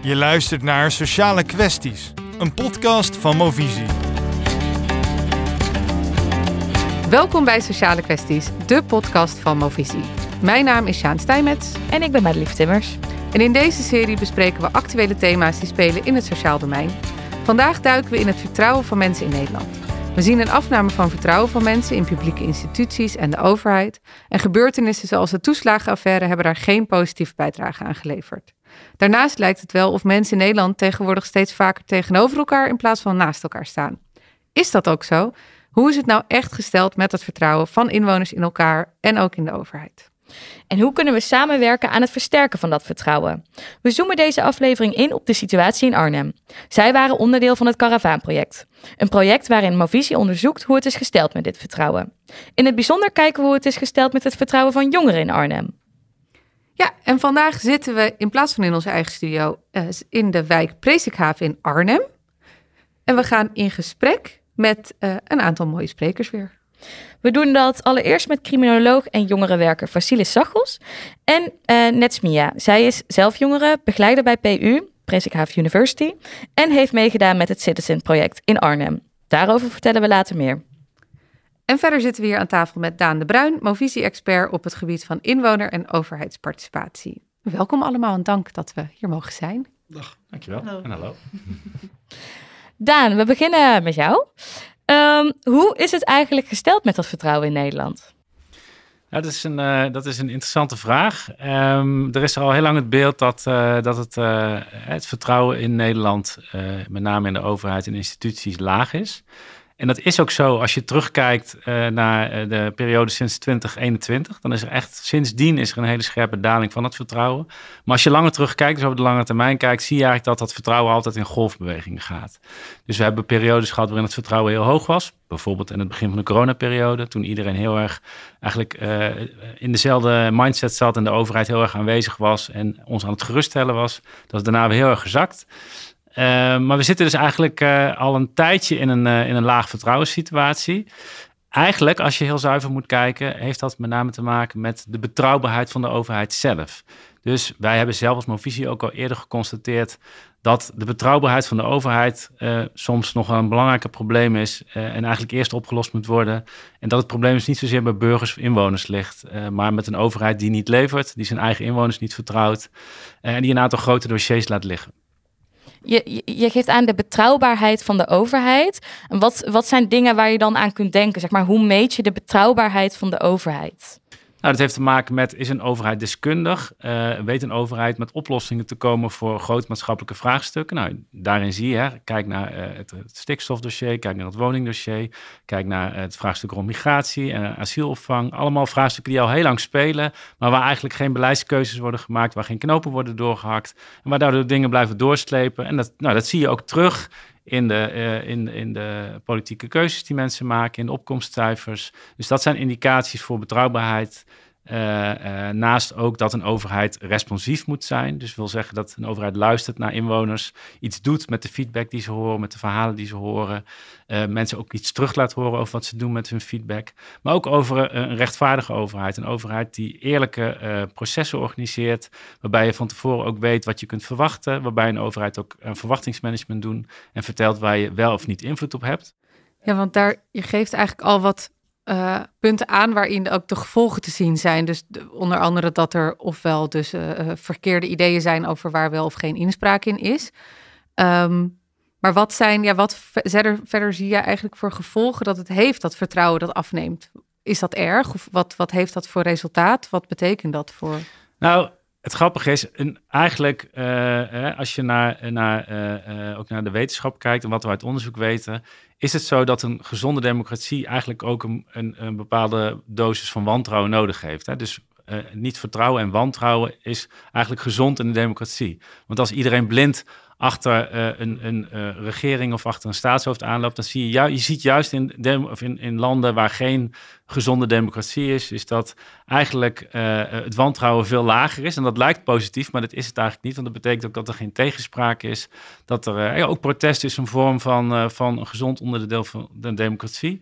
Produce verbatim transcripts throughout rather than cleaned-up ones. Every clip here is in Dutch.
Je luistert naar Sociale Kwesties, een podcast van Movisie. Welkom bij Sociale Kwesties, de podcast van Movisie. Mijn naam is Sjaan Stijmets. En ik ben Madelief Timmers. En in deze serie bespreken we actuele thema's die spelen in het sociaal domein. Vandaag duiken we in het vertrouwen van mensen in Nederland. We zien een afname van vertrouwen van mensen in publieke instituties en de overheid. En gebeurtenissen zoals de toeslagenaffaire hebben daar geen positieve bijdrage aan geleverd. Daarnaast lijkt het wel of mensen in Nederland tegenwoordig steeds vaker tegenover elkaar in plaats van naast elkaar staan. Is dat ook zo? Hoe is het nou echt gesteld met het vertrouwen van inwoners in elkaar en ook in de overheid? En hoe kunnen we samenwerken aan het versterken van dat vertrouwen? We zoomen deze aflevering in op de situatie in Arnhem. Zij waren onderdeel van het Karavaanproject. Een project waarin Movisie onderzoekt hoe het is gesteld met dit vertrouwen. In het bijzonder kijken we hoe het is gesteld met het vertrouwen van jongeren in Arnhem. Ja, en vandaag zitten we in plaats van in onze eigen studio uh, in de wijk Presikhaven in Arnhem. En we gaan in gesprek met uh, een aantal mooie sprekers weer. We doen dat allereerst met criminoloog en jongerenwerker Vasilis Zachos en uh, Netsmia. Zij is zelf jongere, begeleider bij P U, Presikhaven University, en heeft meegedaan met het Citizen Project in Arnhem. Daarover vertellen we later meer. En verder zitten we hier aan tafel met Daan de Bruin, Movisie-expert op het gebied van inwoner- en overheidsparticipatie. Welkom allemaal en dank dat we hier mogen zijn. Dag, dankjewel. Hallo. En hallo. Daan, we beginnen met jou. Um, hoe is het eigenlijk gesteld met dat vertrouwen in Nederland? Nou, dat is een, uh, dat is een interessante vraag. Um, er is al heel lang het beeld dat, uh, dat het, uh, het vertrouwen in Nederland, uh, met name in de overheid en instituties, laag is. En dat is ook zo als je terugkijkt uh, naar de periode sinds twintig eenentwintig. Dan is er echt, sindsdien is er een hele scherpe daling van het vertrouwen. Maar als je langer terugkijkt, dus over de lange termijn kijkt, zie je eigenlijk dat dat vertrouwen altijd in golfbewegingen gaat. Dus we hebben periodes gehad waarin het vertrouwen heel hoog was. Bijvoorbeeld in het begin van de coronaperiode, toen iedereen heel erg eigenlijk uh, in dezelfde mindset zat en de overheid heel erg aanwezig was en ons aan het geruststellen was. Dat is daarna weer heel erg gezakt. Uh, maar we zitten dus eigenlijk uh, al een tijdje in een, uh, in een laag vertrouwenssituatie. Eigenlijk, als je heel zuiver moet kijken, heeft dat met name te maken met de betrouwbaarheid van de overheid zelf. Dus wij hebben zelf als Movisie ook al eerder geconstateerd dat de betrouwbaarheid van de overheid uh, soms nog een belangrijker probleem is uh, en eigenlijk eerst opgelost moet worden. En dat het probleem dus niet zozeer bij burgers of inwoners ligt, uh, maar met een overheid die niet levert, die zijn eigen inwoners niet vertrouwt uh, en die een aantal grote dossiers laat liggen. Je, je geeft aan de betrouwbaarheid van de overheid. En wat, wat zijn dingen waar je dan aan kunt denken? Zeg maar, hoe meet je de betrouwbaarheid van de overheid? Nou, dat heeft te maken met, is een overheid deskundig? Uh, weet een overheid met oplossingen te komen voor groot maatschappelijke vraagstukken? Nou, daarin zie je, hè, kijk naar uh, het, het stikstofdossier, kijk naar het woningdossier, kijk naar uh, het vraagstuk rond migratie en uh, asielopvang. Allemaal vraagstukken die al heel lang spelen, maar waar eigenlijk geen beleidskeuzes worden gemaakt, waar geen knopen worden doorgehakt en waar daardoor dingen blijven doorslepen. En dat, nou, dat zie je ook terug in de, uh, in, in de politieke keuzes die mensen maken, in de opkomstcijfers. Dus dat zijn indicaties voor betrouwbaarheid. Uh, uh, naast ook dat een overheid responsief moet zijn. Dus wil zeggen dat een overheid luistert naar inwoners, iets doet met de feedback die ze horen, met de verhalen die ze horen. Uh, mensen ook iets terug laat horen over wat ze doen met hun feedback. Maar ook over uh, een rechtvaardige overheid. Een overheid die eerlijke uh, processen organiseert, waarbij je van tevoren ook weet wat je kunt verwachten, waarbij een overheid ook een verwachtingsmanagement doet en vertelt waar je wel of niet invloed op hebt. Ja, want daar, je geeft eigenlijk al wat Uh, punten aan waarin ook de gevolgen te zien zijn. Dus de, onder andere dat er ofwel dus uh, verkeerde ideeën zijn over waar wel of geen inspraak in is. Um, maar wat zijn, ja, wat verder, verder zie je eigenlijk voor gevolgen dat het heeft, dat vertrouwen dat afneemt? Is dat erg? Of wat, wat heeft dat voor resultaat? Wat betekent dat voor? Nou, het grappige is, een, eigenlijk uh, als je naar, naar, uh, uh, ook naar de wetenschap kijkt en wat we uit onderzoek weten, is het zo dat een gezonde democratie eigenlijk ook een, een, een bepaalde dosis van wantrouwen nodig heeft. Hè? Dus uh, niet vertrouwen en wantrouwen is eigenlijk gezond in de democratie. Want als iedereen blind achter uh, een, een uh, regering of achter een staatshoofd aanloopt, dan zie je, ju- je ziet juist in, dem- of in, in landen waar geen gezonde democratie is, is dat eigenlijk uh, het wantrouwen veel lager is. En dat lijkt positief, maar dat is het eigenlijk niet. Want dat betekent ook dat er geen tegenspraak is. Dat er uh, ja, ook protest is een vorm van, uh, van een gezond onderdeel van de democratie.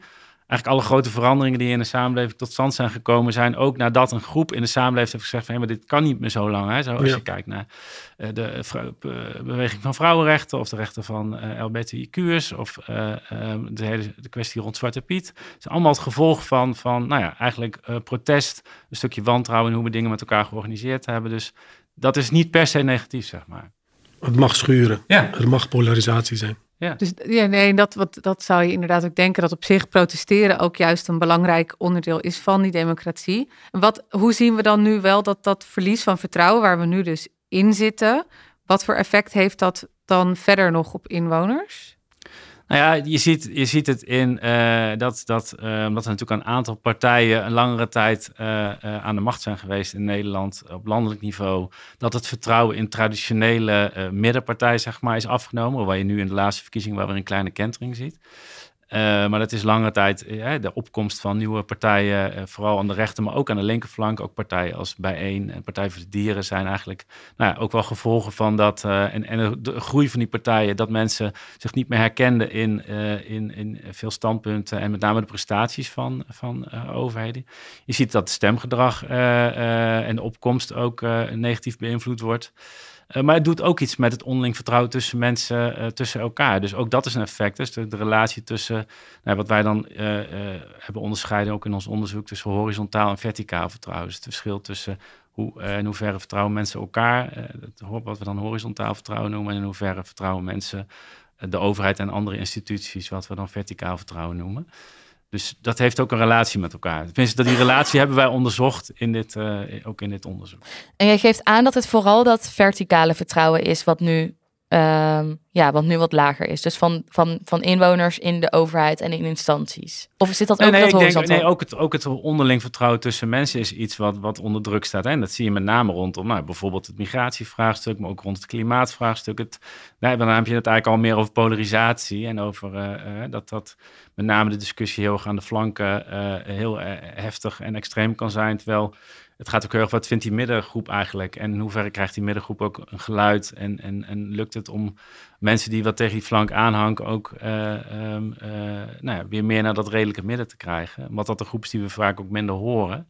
eigenlijk alle grote veranderingen die in de samenleving tot stand zijn gekomen, zijn ook nadat een groep in de samenleving heeft gezegd van, hey, maar dit kan niet meer zo lang. Hè? Zo, als ja. je kijkt naar uh, de vrou- beweging van vrouwenrechten of de rechten van uh, L G B T I Q'ers of uh, um, de hele de kwestie rond Zwarte Piet. Het is allemaal het gevolg van, van nou ja, eigenlijk uh, protest, een stukje wantrouwen in hoe we dingen met elkaar georganiseerd hebben. Dus dat is niet per se negatief, zeg maar. Het mag schuren. Ja. Er mag polarisatie zijn. Ja. Dus ja, nee, dat, wat, dat zou je inderdaad ook denken, dat op zich protesteren ook juist een belangrijk onderdeel is van die democratie. En wat, hoe zien we dan nu wel dat dat verlies van vertrouwen, waar we nu dus in zitten, wat voor effect heeft dat dan verder nog op inwoners? Nou ja, je ziet, je ziet het in uh, dat, dat uh, omdat er natuurlijk een aantal partijen een langere tijd uh, uh, aan de macht zijn geweest in Nederland op landelijk niveau, dat het vertrouwen in traditionele uh, middenpartijen, zeg maar, is afgenomen, waar je nu in de laatste verkiezingen wel weer een kleine kentering ziet. Uh, maar dat is lange tijd uh, de opkomst van nieuwe partijen, uh, vooral aan de rechter, maar ook aan de linkerflank. Ook partijen als Bijeen en Partij voor de Dieren zijn eigenlijk nou ja, ook wel gevolgen van dat. Uh, en, en de groei van die partijen, dat mensen zich niet meer herkenden in, uh, in, in veel standpunten en met name de prestaties van, van uh, overheden. Je ziet dat het stemgedrag uh, uh, en de opkomst ook uh, negatief beïnvloed wordt. Uh, maar het doet ook iets met het onderling vertrouwen tussen mensen, uh, tussen elkaar. Dus ook dat is een effect. Dus de, de relatie tussen, nou, wat wij dan uh, uh, hebben onderscheiden ook in ons onderzoek, tussen horizontaal en verticaal vertrouwen. Dus het verschil tussen hoe, uh, in hoeverre vertrouwen mensen elkaar, uh, wat we dan horizontaal vertrouwen noemen, en in hoeverre vertrouwen mensen uh, de overheid en andere instituties, wat we dan verticaal vertrouwen noemen. Dus dat heeft ook een relatie met elkaar. Tenminste, die relatie hebben wij onderzocht in dit, uh, ook in dit onderzoek. En jij geeft aan dat het vooral dat verticale vertrouwen is wat nu, uh, ja, wat nu wat lager is. Dus van, van, van inwoners in de overheid en in instanties. Of zit dat ook nee, nee, dat horizontaal? Denk, nee, ook het, ook het onderling vertrouwen tussen mensen is iets wat, wat onder druk staat. Hè? En dat zie je met name rondom nou, bijvoorbeeld het migratievraagstuk, maar ook rond het klimaatvraagstuk. Het, nou, dan heb je het eigenlijk al meer over polarisatie en over uh, uh, dat dat met name de discussie heel erg aan de flanken uh, heel uh, heftig en extreem kan zijn. Terwijl het gaat ook heel erg, wat vindt die middengroep eigenlijk? En in hoeverre krijgt die middengroep ook een geluid? En, en, en lukt het om mensen die wat tegen die flank aanhangen ook uh, um, uh, nou ja, weer meer naar dat redelijke midden te krijgen? Want dat de groep is die we vaak ook minder horen.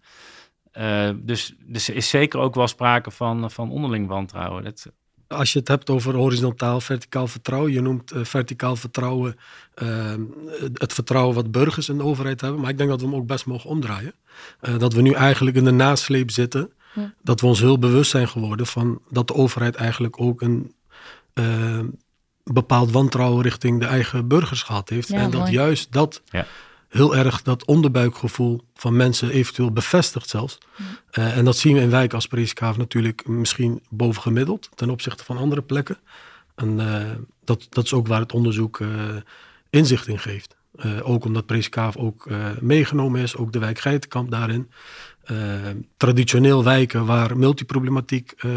Uh, dus, dus er is zeker ook wel sprake van, van onderling wantrouwen. Dat, Als je het hebt over horizontaal, verticaal vertrouwen. Je noemt uh, verticaal vertrouwen uh, het vertrouwen wat burgers in de overheid hebben. Maar ik denk dat we hem ook best mogen omdraaien. Uh, dat we nu eigenlijk in de nasleep zitten. Ja. Dat we ons heel bewust zijn geworden van dat de overheid eigenlijk ook een uh, bepaald wantrouwen richting de eigen burgers gehad heeft. Ja, en dat mooi. Juist dat ja. heel erg dat onderbuikgevoel van mensen eventueel bevestigt zelfs. Ja. Uh, en dat zien we in wijken als Presikhaaf natuurlijk misschien bovengemiddeld ten opzichte van andere plekken. En uh, dat, dat is ook waar het onderzoek uh, inzicht in geeft. Uh, ook omdat Presikhaaf ook uh, meegenomen is, ook de wijk Geitenkamp daarin. Uh, traditioneel wijken waar multiproblematiek uh,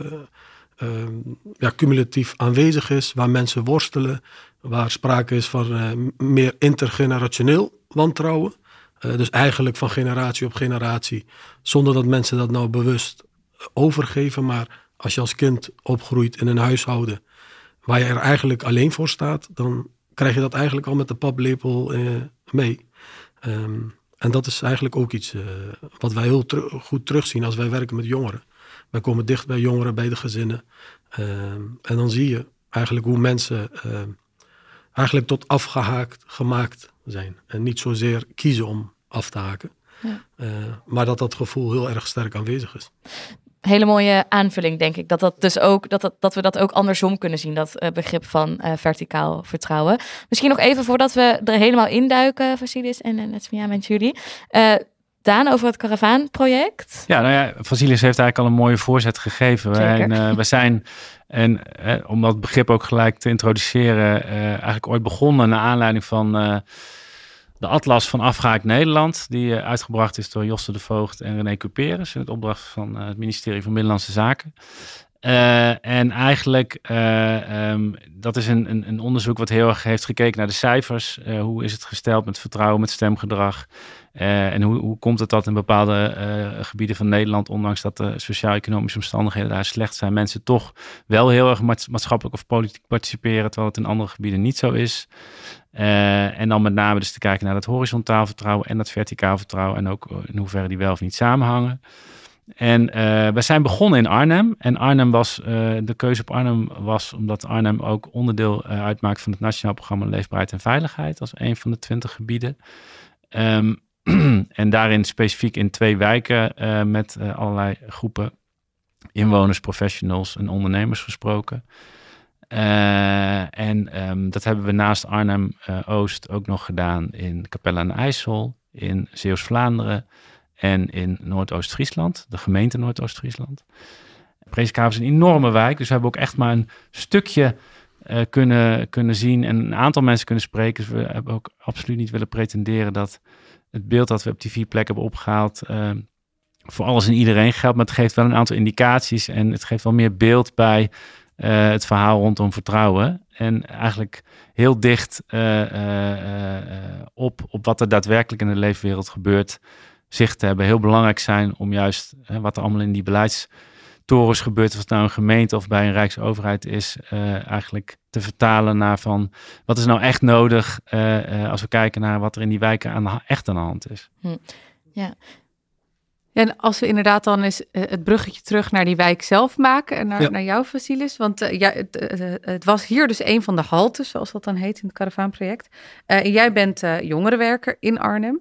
uh, ja, cumulatief aanwezig is, waar mensen worstelen, waar sprake is van uh, meer intergenerationeel wantrouwen. Uh, dus eigenlijk van generatie op generatie, zonder dat mensen dat nou bewust overgeven. Maar als je als kind opgroeit in een huishouden waar je er eigenlijk alleen voor staat, dan krijg je dat eigenlijk al met de paplepel uh, mee. Um, en dat is eigenlijk ook iets uh, wat wij heel ter- goed terugzien als wij werken met jongeren. Wij komen dicht bij jongeren, bij de gezinnen. Um, en dan zie je eigenlijk hoe mensen uh, eigenlijk tot afgehaakt gemaakt zijn. En niet zozeer kiezen om af te haken. Ja. Uh, maar dat dat gevoel heel erg sterk aanwezig is. Hele mooie aanvulling, denk ik. Dat, dat, dus ook, dat, dat, dat we dat ook andersom kunnen zien, dat uh, begrip van uh, verticaal vertrouwen. Misschien nog even voordat we er helemaal induiken, Vasilis en, en Nesmia met jullie. Uh, Daan, over het Karavaanproject. Ja, nou ja, Vasilis heeft eigenlijk al een mooie voorzet gegeven. En, uh, we zijn, en uh, om dat begrip ook gelijk te introduceren, uh, eigenlijk ooit begonnen naar aanleiding van Uh, de Atlas van Afgehaakt Nederland, die uh, uitgebracht is door Josse de Voogd en René Cuperus in het opdracht van uh, het ministerie van Binnenlandse Zaken. Uh, en eigenlijk, uh, um, dat is een, een, een onderzoek wat heel erg heeft gekeken naar de cijfers. Uh, hoe is het gesteld met vertrouwen, met stemgedrag? Uh, en hoe, hoe komt het dat in bepaalde uh, gebieden van Nederland, ondanks dat de sociaal-economische omstandigheden daar slecht zijn, mensen toch wel heel erg maatschappelijk of politiek participeren, terwijl het in andere gebieden niet zo is. Uh, en dan met name dus te kijken naar dat horizontaal vertrouwen en dat verticaal vertrouwen en ook in hoeverre die wel of niet samenhangen. En uh, we zijn begonnen in Arnhem. En Arnhem was, uh, de keuze op Arnhem was omdat Arnhem ook onderdeel uh, uitmaakt van het Nationaal Programma Leefbaarheid en Veiligheid als een van de twintig gebieden. Um, en daarin specifiek in twee wijken uh, met uh, allerlei groepen inwoners, professionals en ondernemers gesproken. Uh, en um, dat hebben we naast Arnhem-Oost uh, ook nog gedaan in Capelle aan de IJssel, in Zeeuws-Vlaanderen en in Noordoost-Friesland, de gemeente Noordoost-Friesland. Presikhaaf is een enorme wijk, dus we hebben ook echt maar een stukje uh, kunnen, kunnen zien en een aantal mensen kunnen spreken. Dus we hebben ook absoluut niet willen pretenderen dat het beeld dat we op die vier plekken hebben opgehaald uh, voor alles en iedereen geldt, maar het geeft wel een aantal indicaties en het geeft wel meer beeld bij uh, het verhaal rondom vertrouwen. En eigenlijk heel dicht uh, uh, uh, op, op wat er daadwerkelijk in de leefwereld gebeurt, zicht te hebben. Heel belangrijk zijn om juist uh, wat er allemaal in die beleidstorens gebeurt, of het nou een gemeente of bij een rijksoverheid is, uh, eigenlijk te vertalen naar van wat is nou echt nodig uh, uh, als we kijken naar wat er in die wijken aan de, echt aan de hand is. Hm. Ja. En als we inderdaad dan eens uh, het bruggetje terug naar die wijk zelf maken en naar, ja. naar jou, Vasilis. Want uh, ja, het, uh, het was hier dus een van de haltes, zoals dat dan heet in het Caravaanproject. Uh, en jij bent uh, jongerenwerker in Arnhem.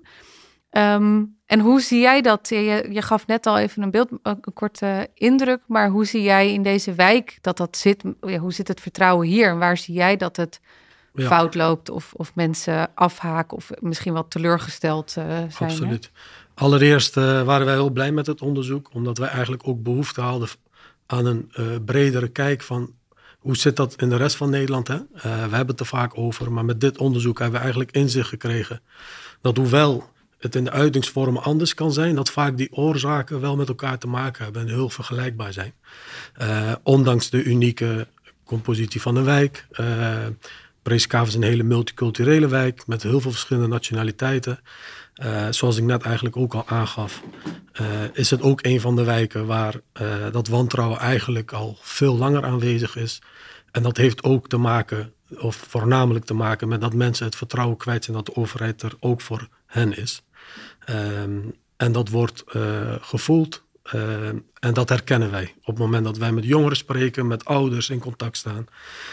Um, en hoe zie jij dat? Je, je gaf net al even een beeld, een korte indruk, maar hoe zie jij in deze wijk dat dat zit? Ja, hoe zit het vertrouwen hier? En waar zie jij dat het ja. fout loopt of, of mensen afhaken of misschien wel teleurgesteld uh, zijn? Absoluut. Hè? Allereerst uh, waren wij heel blij met het onderzoek, omdat wij eigenlijk ook behoefte hadden aan een uh, bredere kijk van hoe zit dat in de rest van Nederland. Hè? Uh, we hebben het er vaak over, maar met dit onderzoek hebben we eigenlijk inzicht gekregen dat hoewel het in de uitingsvormen anders kan zijn, dat vaak die oorzaken wel met elkaar te maken hebben en heel vergelijkbaar zijn. Uh, ondanks de unieke compositie van de wijk. Uh, Presikhaaf is een hele multiculturele wijk met heel veel verschillende nationaliteiten. Uh, zoals ik net eigenlijk ook al aangaf, uh, is het ook een van de wijken waar uh, dat wantrouwen eigenlijk al veel langer aanwezig is. En dat heeft ook te maken, of voornamelijk te maken met dat mensen het vertrouwen kwijt zijn dat de overheid er ook voor hen is. Um, en dat wordt uh, gevoeld uh, en dat herkennen wij op het moment dat wij met jongeren spreken, met ouders in contact staan.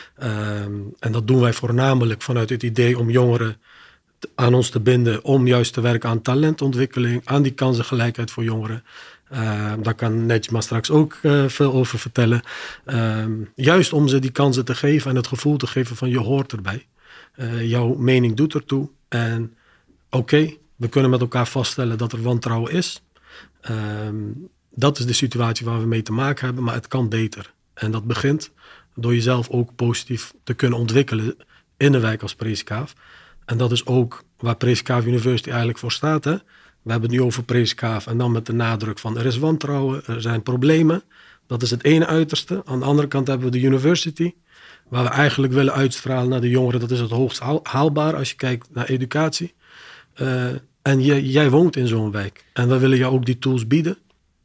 Um, en dat doen wij voornamelijk vanuit het idee om jongeren aan ons te binden, om juist te werken aan talentontwikkeling, aan die kansengelijkheid voor jongeren. Uh, daar kan Nejma straks ook uh, veel over vertellen. Uh, juist om ze die kansen te geven en het gevoel te geven van je hoort erbij. Uh, jouw mening doet ertoe. En oké, okay, we kunnen met elkaar vaststellen dat er wantrouwen is. Uh, dat is de situatie waar we mee te maken hebben, maar het kan beter. En dat begint door jezelf ook positief te kunnen ontwikkelen in de wijk als Presikhaaf. En dat is ook waar Presikhaaf University eigenlijk voor staat. Hè? We hebben het nu over Presikhaaf en dan met de nadruk van er is wantrouwen, er zijn problemen. Dat is het ene uiterste. Aan de andere kant hebben we de university, waar we eigenlijk willen uitstralen naar de jongeren. Dat is het hoogst haalbaar als je kijkt naar educatie. Uh, en jij, jij woont in zo'n wijk. En we willen jou ook die tools bieden,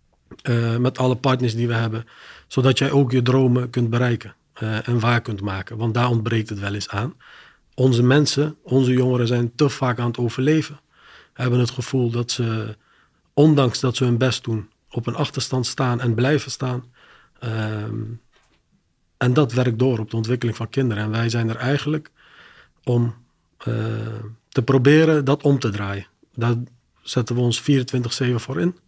uh, met alle partners die we hebben, zodat jij ook je dromen kunt bereiken uh, en waar kunt maken. Want daar ontbreekt het wel eens aan. Onze mensen, onze jongeren zijn te vaak aan het overleven. Hebben het gevoel dat ze, ondanks dat ze hun best doen, op een achterstand staan en blijven staan. Um, en dat werkt door op de ontwikkeling van kinderen. En wij zijn er eigenlijk om uh, te proberen dat om te draaien. Daar zetten we ons vierentwintig zeven voor in.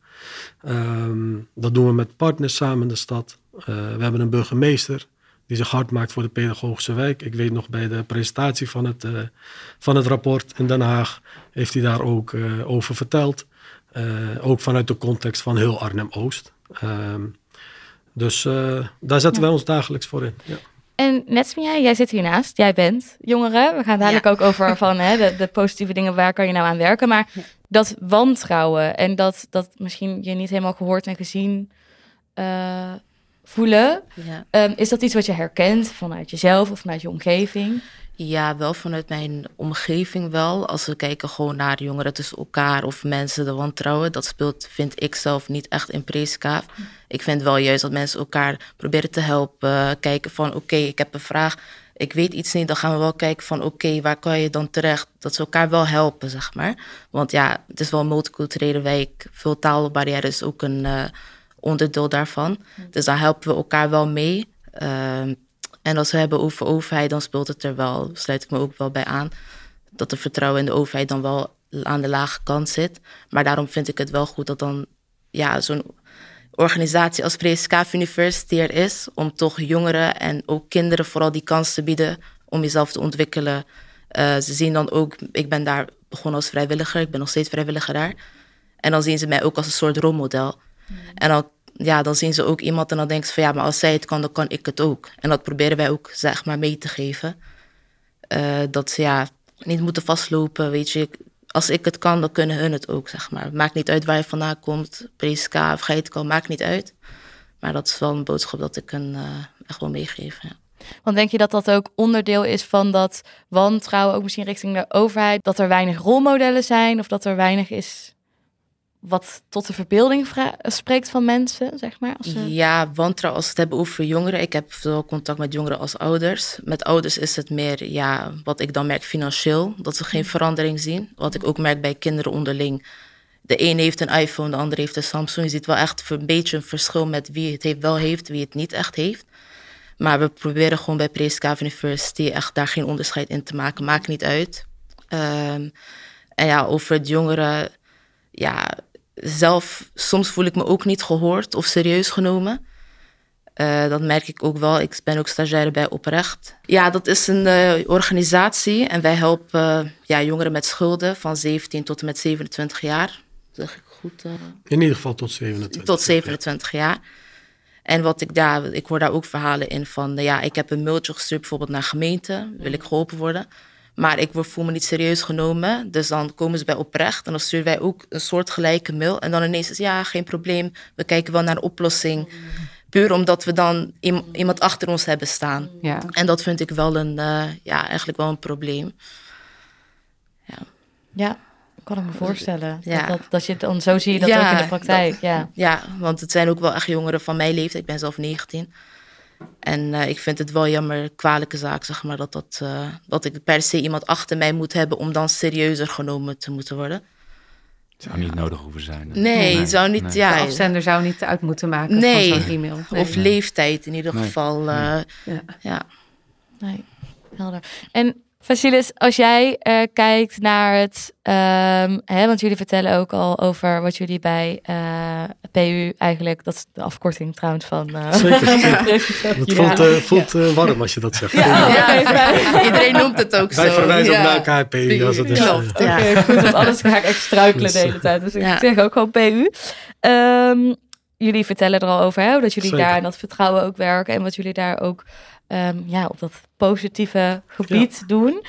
Um, dat doen we met partners samen in de stad. Uh, we hebben een burgemeester die zich hard maakt voor de pedagogische wijk. Ik weet nog bij de presentatie van het, uh, van het rapport in Den Haag heeft hij daar ook uh, over verteld. Uh, ook vanuit de context van heel Arnhem-Oost. Um, dus uh, daar zetten ja. wij ons dagelijks voor in. Ja. En Nejma, jij zit hiernaast. Jij bent jongere. We gaan dadelijk ja. ook over van hè, de, de positieve dingen. Waar kan je nou aan werken? Maar ja. dat wantrouwen en dat, dat misschien je niet helemaal gehoord en gezien uh, voelen. Ja. Um, is dat iets wat je herkent vanuit jezelf of vanuit je omgeving? Ja, wel vanuit mijn omgeving wel. Als we kijken gewoon naar jongeren tussen elkaar of mensen de wantrouwen. Dat speelt, vind ik zelf, niet echt in Preeskaaf. Mm. Ik vind wel juist dat mensen elkaar proberen te helpen. Kijken van oké, okay, ik heb een vraag. Ik weet iets niet, dan gaan we wel kijken van oké, okay, waar kan je dan terecht? Dat ze elkaar wel helpen, zeg maar. Want ja, het is wel een multiculturele wijk. Veel taalbarrière is ook een uh, onderdeel daarvan. Mm. Dus daar helpen we elkaar wel mee. Uh, En als we hebben over overheid, dan speelt het er wel, sluit ik me ook wel bij aan, dat de vertrouwen in de overheid dan wel aan de lage kant zit. Maar daarom vind ik het wel goed dat dan ja, zo'n organisatie als Preeskaaf University er is, om toch jongeren en ook kinderen vooral die kans te bieden om jezelf te ontwikkelen. Uh, ze zien dan ook, ik ben daar begonnen als vrijwilliger, ik ben nog steeds vrijwilliger daar. En dan zien ze mij ook als een soort rolmodel. Mm. En dan Ja, dan zien ze ook iemand en dan denken ze van ja, maar als zij het kan, dan kan ik het ook. En dat proberen wij ook, zeg maar, mee te geven. Uh, dat ze ja, niet moeten vastlopen, weet je. Als ik het kan, dan kunnen hun het ook, zeg maar. Maakt niet uit waar je vandaan komt, Preeskaaf, ga je het kan, maakt niet uit. Maar dat is wel een boodschap dat ik hun uh, echt wel meegeef, ja. Want denk je dat dat ook onderdeel is van dat wantrouwen, ook misschien richting de overheid, dat er weinig rolmodellen zijn of dat er weinig is wat tot de verbeelding vra- spreekt van mensen, zeg maar? Als ze... Ja, wantrouwen als we het hebben over jongeren. Ik heb veel contact met jongeren als ouders. Met ouders is het meer, ja, wat ik dan merk financieel, dat ze geen verandering zien. Wat ik ook merk bij kinderen onderling. De een heeft een iPhone, de ander heeft een Samsung. Je ziet wel echt een beetje een verschil met wie het heeft, wel heeft, wie het niet echt heeft. Maar we proberen gewoon bij Preeskaaf University echt daar geen onderscheid in te maken. Maakt niet uit. Um, en ja, over het jongeren, ja, zelf, soms voel ik me ook niet gehoord of serieus genomen. Uh, dat merk ik ook wel. Ik ben ook stagiaire bij Oprecht. Ja, dat is een uh, organisatie en wij helpen uh, ja, jongeren met schulden van zeventien tot en met zevenentwintig jaar. Zeg ik goed? Uh... In ieder geval tot zevenentwintig. Tot zevenentwintig jaar. En wat ik daar, ik hoor daar ook verhalen in van, ja, ik heb een mailtje gestuurd bijvoorbeeld naar gemeente, wil ik geholpen worden. Maar ik voel me niet serieus genomen. Dus dan komen ze bij Oprecht en dan sturen wij ook een soortgelijke mail. En dan ineens is ja, geen probleem. We kijken wel naar een oplossing. Puur omdat we dan iemand achter ons hebben staan. Ja. En dat vind ik wel een, uh, ja, eigenlijk wel een probleem. Ja. Ja, kan ik me voorstellen. Ja. Dat, dat, dat je dan zo zie je dat ja, ook in de praktijk. Dat, ja. ja, want het zijn ook wel echt jongeren van mijn leeftijd. Ik ben zelf negentien. En uh, ik vind het wel jammer, kwalijke zaak, zeg maar, dat, dat, uh, dat ik per se iemand achter mij moet hebben om dan serieuzer genomen te moeten worden. Het zou niet nodig hoeven zijn. Nee, nee zou niet, nee. ja. De afzender zou niet uit moeten maken nee. van zo'n e-mail. Nee. Of leeftijd in ieder nee. geval. Uh, Ja. ja. Nee, helder. En Vasilis, als jij uh, kijkt naar het, um, hè, want jullie vertellen ook al over wat jullie bij uh, P U eigenlijk, dat is de afkorting trouwens van... Uh, Zeker, zeker. Het voelt, uh, voelt uh, warm als je dat zegt. Ja, ja, ja. Iedereen noemt het ook zo. Wij verwijzen ja. ook naar elkaar P U. Als het is, Klopt, uh, ja. Oké, goed, want anders ga ik echt struikelen de hele tijd. Dus ik Ja. zeg ook gewoon P U. Um, jullie vertellen er al over, hè, dat jullie Zeker. daar aan dat vertrouwen ook werken en wat jullie daar ook um, ja, op dat positieve gebied Ja. doen.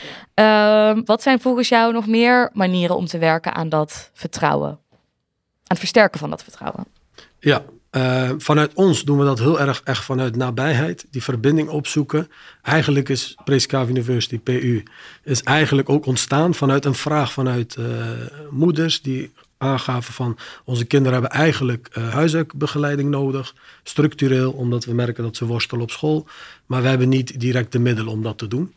Um, wat zijn volgens jou nog meer manieren om te werken aan dat vertrouwen? Aan het versterken van dat vertrouwen? Ja, uh, vanuit ons doen we dat heel erg echt vanuit nabijheid. Die verbinding opzoeken. Eigenlijk is Preeskaaf University, P U, is eigenlijk ook ontstaan vanuit een vraag vanuit uh, moeders die aangaven van onze kinderen hebben eigenlijk uh, huiswerkbegeleiding nodig, structureel, omdat we merken dat ze worstelen op school, maar we hebben niet direct de middelen om dat te doen.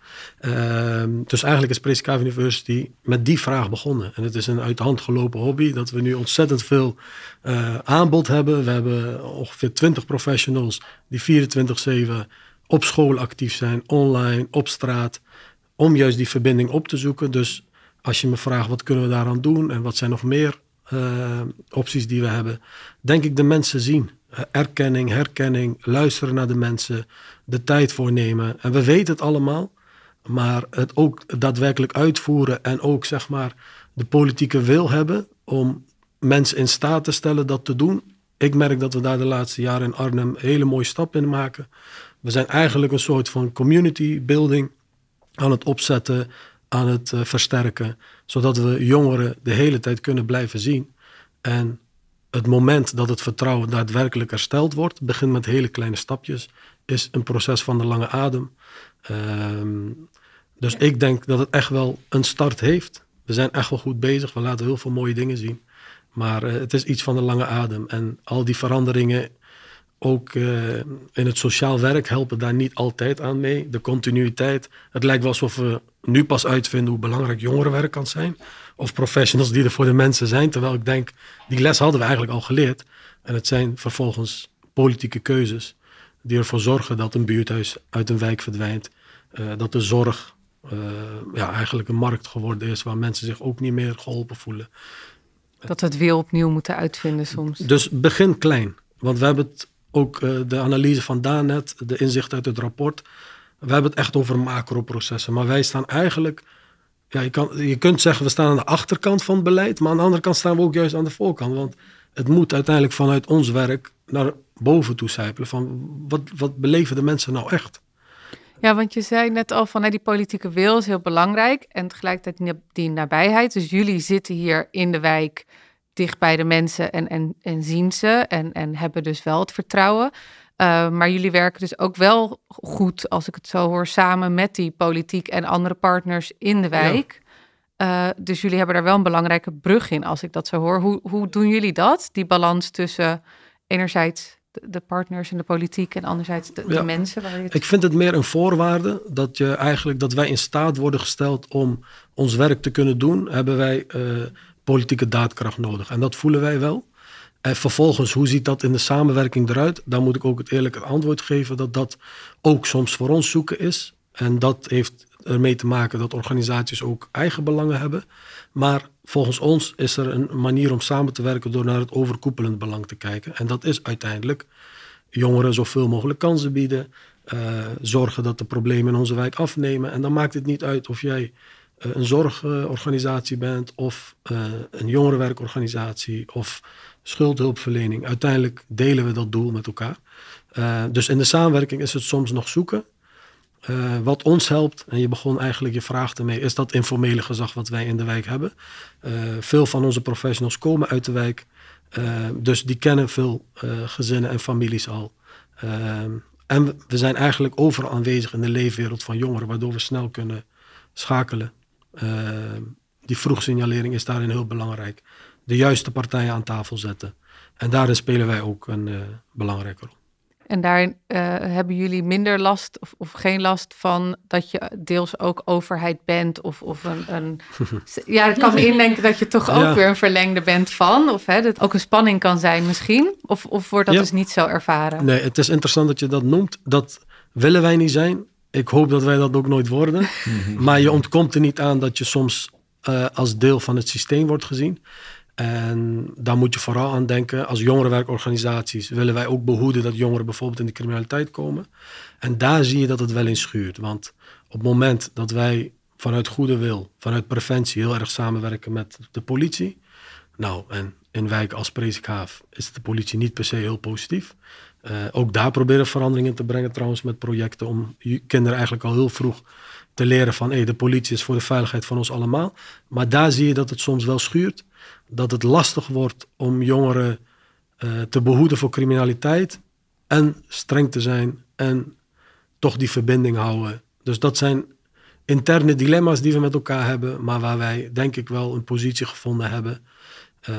Uh, dus eigenlijk is Preeskaaf University met die vraag begonnen. En het is een uit de hand gelopen hobby, dat we nu ontzettend veel uh, aanbod hebben. We hebben ongeveer twintig professionals die vierentwintig zeven op school actief zijn, online, op straat, om juist die verbinding op te zoeken. Dus als je me vraagt wat kunnen we daaraan doen en wat zijn nog meer Uh, opties die we hebben, denk ik de mensen zien. Uh, erkenning, herkenning, luisteren naar de mensen, de tijd voor nemen. En we weten het allemaal, maar het ook daadwerkelijk uitvoeren en ook zeg maar de politieke wil hebben om mensen in staat te stellen dat te doen. Ik merk dat we daar de laatste jaren in Arnhem een hele mooie stap in maken. We zijn eigenlijk een soort van community building aan het opzetten, aan het uh, versterken, zodat we jongeren de hele tijd kunnen blijven zien. En het moment dat het vertrouwen daadwerkelijk hersteld wordt, begint met hele kleine stapjes, is een proces van de lange adem. Um, dus ja. Ik denk dat het echt wel een start heeft. We zijn echt wel goed bezig, we laten heel veel mooie dingen zien. Maar uh, het is iets van de lange adem. En al die veranderingen, ook uh, in het sociaal werk, helpen daar niet altijd aan mee. De continuïteit. Het lijkt wel alsof we nu pas uitvinden hoe belangrijk jongerenwerk kan zijn. Of professionals die er voor de mensen zijn. Terwijl ik denk, die les hadden we eigenlijk al geleerd. En het zijn vervolgens politieke keuzes die ervoor zorgen dat een buurthuis uit een wijk verdwijnt. Uh, dat de zorg uh, ja, eigenlijk een markt geworden is waar mensen zich ook niet meer geholpen voelen. Dat we het weer opnieuw moeten uitvinden soms. Dus begin klein. Want we hebben het ook, uh, de analyse van Daan net, de inzicht uit het rapport. We hebben het echt over macroprocessen. Maar wij staan eigenlijk, ja, je, kan, je kunt zeggen we staan aan de achterkant van het beleid. Maar aan de andere kant staan we ook juist aan de voorkant. Want het moet uiteindelijk vanuit ons werk naar boven toe sijpelen. Van wat, wat beleven de mensen nou echt? Ja, want je zei net al van hè, die politieke wil is heel belangrijk. En tegelijkertijd die nabijheid. Dus jullie zitten hier in de wijk dicht bij de mensen en, en, en zien ze. En, en hebben dus wel het vertrouwen. Uh, maar jullie werken dus ook wel goed, als ik het zo hoor, samen met die politiek en andere partners in de wijk. Ja. Uh, dus jullie hebben daar wel een belangrijke brug in, als ik dat zo hoor. Hoe, hoe doen jullie dat? Die balans tussen enerzijds de, de partners in de politiek en anderzijds de, de ja. mensen? Waar je het... Ik vind het meer een voorwaarde dat je eigenlijk dat wij in staat worden gesteld om ons werk te kunnen doen. Hebben wij uh, politieke daadkracht nodig. En dat voelen wij wel. En vervolgens, hoe ziet dat in de samenwerking eruit? Daar moet ik ook het eerlijke antwoord geven dat dat ook soms voor ons zoeken is. En dat heeft ermee te maken dat organisaties ook eigen belangen hebben. Maar volgens ons is er een manier om samen te werken door naar het overkoepelend belang te kijken. En dat is uiteindelijk jongeren zoveel mogelijk kansen bieden. Uh, zorgen dat de problemen in onze wijk afnemen. En dan maakt het niet uit of jij uh, een zorgorganisatie bent of uh, een jongerenwerkorganisatie of schuldhulpverlening. Uiteindelijk delen we dat doel met elkaar. Uh, dus in de samenwerking is het soms nog zoeken. Uh, wat ons helpt, en je begon eigenlijk je vraag ermee, is dat informele gezag wat wij in de wijk hebben. Uh, veel van onze professionals komen uit de wijk. Uh, dus die kennen veel uh, gezinnen en families al. Uh, en we, we zijn eigenlijk overal aanwezig in de leefwereld van jongeren, waardoor we snel kunnen schakelen. Uh, die vroegsignalering is daarin heel belangrijk. De juiste partijen aan tafel zetten. En daarin spelen wij ook een uh, belangrijke rol. En daarin uh, hebben jullie minder last of, of geen last van dat je deels ook overheid bent of, of een, een... Ja, ik kan me indenken dat je toch ook ja. weer een verlengde bent van. Of hè, dat ook een spanning kan zijn misschien. Of, of wordt dat ja. dus niet zo ervaren? Nee, het is interessant dat je dat noemt. Dat willen wij niet zijn. Ik hoop dat wij dat ook nooit worden. Maar je ontkomt er niet aan dat je soms uh, als deel van het systeem wordt gezien. En daar moet je vooral aan denken. Als jongerenwerkorganisaties willen wij ook behoeden dat jongeren bijvoorbeeld in de criminaliteit komen. En daar zie je dat het wel in schuurt. Want op het moment dat wij vanuit goede wil, vanuit preventie heel erg samenwerken met de politie. Nou, en in wijken als Presikhaaf is de politie niet per se heel positief. Uh, ook daar proberen veranderingen te brengen trouwens met projecten om kinderen eigenlijk al heel vroeg te leren van hey, de politie is voor de veiligheid van ons allemaal. Maar daar zie je dat het soms wel schuurt. Dat het lastig wordt om jongeren uh, te behoeden voor criminaliteit en streng te zijn en toch die verbinding houden. Dus dat zijn interne dilemma's die we met elkaar hebben, maar waar wij denk ik wel een positie gevonden hebben. Uh,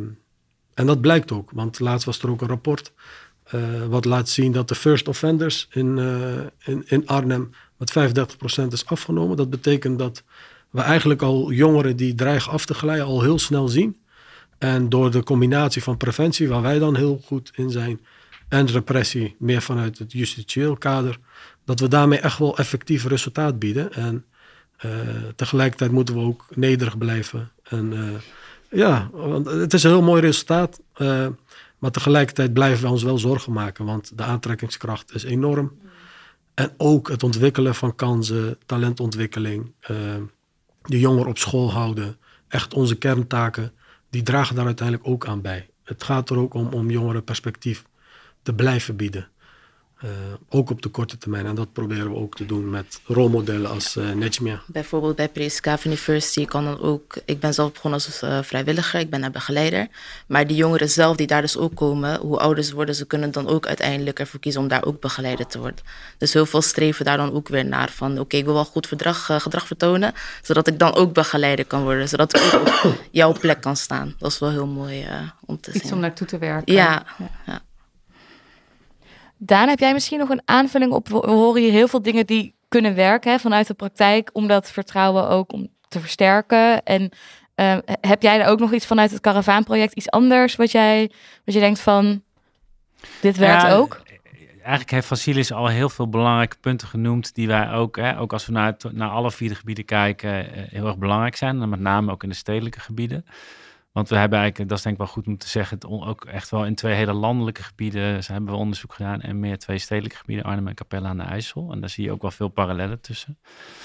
en dat blijkt ook, want laatst was er ook een rapport uh, wat laat zien dat de first offenders in, uh, in, in Arnhem met vijfendertig procent is afgenomen. Dat betekent dat we eigenlijk al jongeren die dreigen af te glijden al heel snel zien. En door de combinatie van preventie, waar wij dan heel goed in zijn, en repressie, meer vanuit het justitieel kader, dat we daarmee echt wel effectief resultaat bieden. En uh, tegelijkertijd moeten we ook nederig blijven. En uh, ja, want het is een heel mooi resultaat. Uh, maar tegelijkertijd blijven we ons wel zorgen maken, want de aantrekkingskracht is enorm. En ook het ontwikkelen van kansen, talentontwikkeling, uh, de jongeren op school houden, echt onze kerntaken, die dragen daar uiteindelijk ook aan bij. Het gaat er ook om om jongeren perspectief te blijven bieden. Uh, ook op de korte termijn. En dat proberen we ook te doen met rolmodellen als uh, Nejmia. Bijvoorbeeld bij Preescaf University kan dan ook... Ik ben zelf begonnen als uh, vrijwilliger, ik ben daar begeleider. Maar die jongeren zelf die daar dus ook komen, hoe ouder ze worden, ze kunnen dan ook uiteindelijk ervoor kiezen om daar ook begeleider te worden. Dus heel veel streven daar dan ook weer naar van... Oké, okay, ik wil wel goed verdrag, uh, gedrag vertonen, zodat ik dan ook begeleider kan worden. Zodat ik ook op jouw plek kan staan. Dat is wel heel mooi uh, om te zien. Iets om naartoe te werken. Ja, ja. Daan, heb jij misschien nog een aanvulling op? We horen hier heel veel dingen die kunnen werken hè, vanuit de praktijk, om dat vertrouwen ook om te versterken. En uh, heb jij er ook nog iets vanuit het Karavaanproject, iets anders wat jij, wat je denkt van, dit werkt ja, ook? Eigenlijk heeft Vasilis al heel veel belangrijke punten genoemd die wij ook, hè, ook als we naar, het, naar alle vier de gebieden kijken, heel erg belangrijk zijn. En met name ook in de stedelijke gebieden. Want we hebben eigenlijk, dat is denk ik wel goed om te zeggen, het ook echt wel in twee hele landelijke gebieden hebben we onderzoek gedaan en meer twee stedelijke gebieden, Arnhem en Capelle aan de IJssel. En daar zie je ook wel veel parallellen tussen.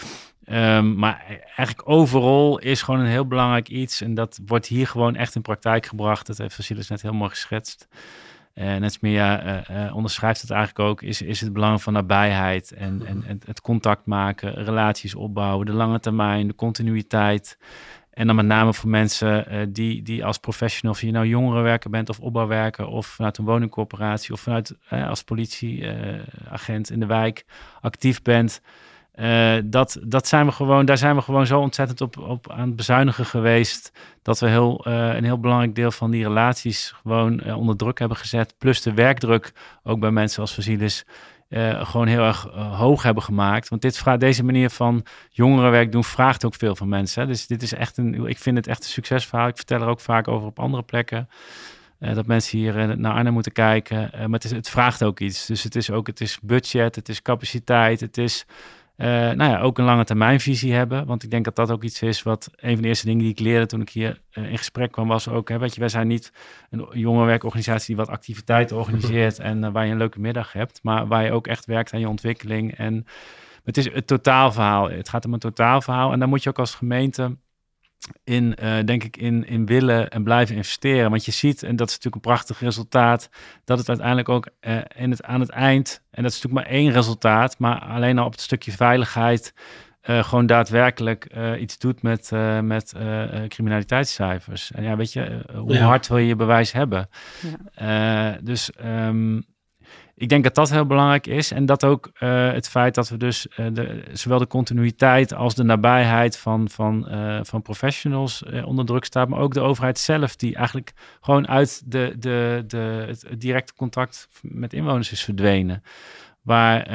Um, maar eigenlijk overal is gewoon een heel belangrijk iets en dat wordt hier gewoon echt in praktijk gebracht. Dat heeft Vasilis net heel mooi geschetst. Uh, Nejmia uh, uh, onderschrijft het eigenlijk ook, is, is het belang van nabijheid en, en, en het contact maken, relaties opbouwen, de lange termijn, de continuïteit. En dan met name voor mensen uh, die, die als professional, of je nou jongerenwerker bent of opbouwwerker of vanuit een woningcorporatie of vanuit uh, als politieagent uh, in de wijk actief bent. Uh, dat, dat zijn we gewoon, daar zijn we gewoon zo ontzettend op, op aan het bezuinigen geweest, dat we heel, uh, een heel belangrijk deel van die relaties gewoon uh, onder druk hebben gezet. Plus de werkdruk, ook bij mensen als Vasilis, Uh, gewoon heel erg uh, hoog hebben gemaakt. Want dit vraagt, deze manier van jongerenwerk doen vraagt ook veel van mensen. Hè? Dus dit is echt een, ik vind het echt een succesverhaal. Ik vertel er ook vaak over op andere plekken. Uh, dat mensen hier uh, naar Arnhem moeten kijken. Uh, maar het, is, het vraagt ook iets. Dus het is ook, het is budget, het is capaciteit, het is uh, nou ja, ook een lange termijnvisie hebben. Want ik denk dat dat ook iets is wat een van de eerste dingen die ik leerde toen ik hier uh, in gesprek kwam, was ook, hè, weet je, wij zijn niet een jongerenwerkorganisatie die wat activiteiten organiseert en uh, waar je een leuke middag hebt, maar waar je ook echt werkt aan je ontwikkeling. En het is het totaalverhaal. Het gaat om een totaalverhaal en daar moet je ook als gemeente in, uh, denk ik, in, in willen en blijven investeren. Want je ziet, en dat is natuurlijk een prachtig resultaat, dat het uiteindelijk ook uh, in het, aan het eind, en dat is natuurlijk maar één resultaat, maar alleen al op het stukje veiligheid uh, gewoon daadwerkelijk uh, iets doet met, uh, met uh, uh, criminaliteitscijfers. En ja, weet je, uh, hoe ja. hard wil je je bewijs hebben? Ja. Uh, dus um, ik denk dat dat heel belangrijk is. En dat ook uh, het feit dat we dus uh, de, zowel de continuïteit als de nabijheid van, van, uh, van professionals uh, onder druk staat. Maar ook de overheid zelf, die eigenlijk gewoon uit de, de, de, het, het directe contact met inwoners is verdwenen. Waar uh,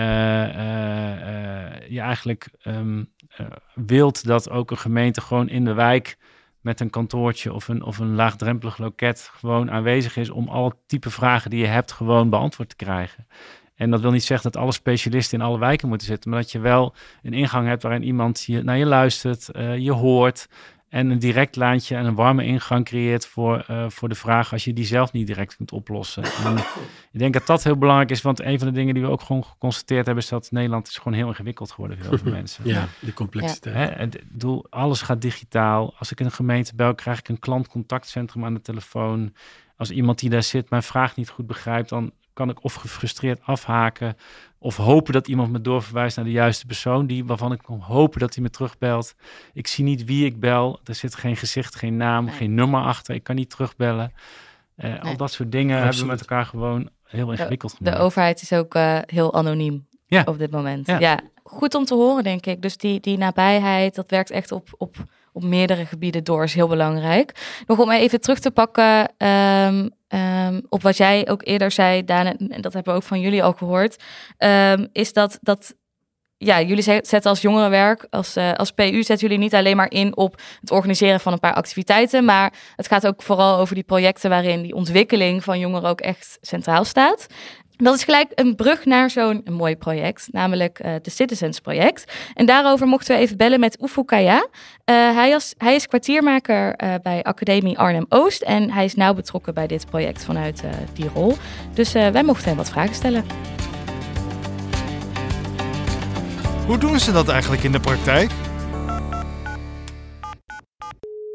uh, uh, je eigenlijk um, uh, wilt dat ook een gemeente gewoon in de wijk met een kantoortje of een, of een laagdrempelig loket gewoon aanwezig is om alle type vragen die je hebt gewoon beantwoord te krijgen. En dat wil niet zeggen dat alle specialisten in alle wijken moeten zitten, maar dat je wel een ingang hebt waarin iemand je, naar je luistert, uh, je hoort en een direct lijntje en een warme ingang creëert voor, uh, voor de vraag als je die zelf niet direct kunt oplossen. En ik denk dat dat heel belangrijk is, want een van de dingen die we ook gewoon geconstateerd hebben is dat Nederland is gewoon heel ingewikkeld geworden voor heel veel mensen. Ja, de complexiteit. Hè, en, doel, alles gaat digitaal. Als ik in een gemeente bel, krijg ik een klantcontactcentrum aan de telefoon. Als iemand die daar zit mijn vraag niet goed begrijpt, dan kan ik of gefrustreerd afhaken of hopen dat iemand me doorverwijst naar de juiste persoon, die, waarvan ik kan hopen dat hij me terugbelt. Ik zie niet wie ik bel. Er zit geen gezicht, geen naam, nee. geen nummer achter. Ik kan niet terugbellen. Uh, nee. Al dat soort dingen Absoluut. hebben we met elkaar gewoon heel ingewikkeld de, gemaakt. De overheid is ook uh, heel anoniem ja. op dit moment. Ja. ja, goed om te horen, denk ik. Dus die, die nabijheid, dat werkt echt op, op, op meerdere gebieden door, is heel belangrijk. Nog om even terug te pakken um, um, op wat jij ook eerder zei, Daan, en dat hebben we ook van jullie al gehoord, um, is dat, dat ja, jullie zetten als jongerenwerk, als, uh, als P U, zetten jullie niet alleen maar in op het organiseren van een paar activiteiten, maar het gaat ook vooral over die projecten waarin die ontwikkeling van jongeren ook echt centraal staat. Dat is gelijk een brug naar zo'n een mooi project, namelijk uh, de Citizens Project. En daarover mochten we even bellen met Oefo Kaya. Uh, hij, is, hij is kwartiermaker uh, bij Academie Arnhem-Oost en hij is nauw betrokken bij dit project vanuit uh, die rol. Dus uh, wij mochten hem wat vragen stellen. Hoe doen ze dat eigenlijk in de praktijk?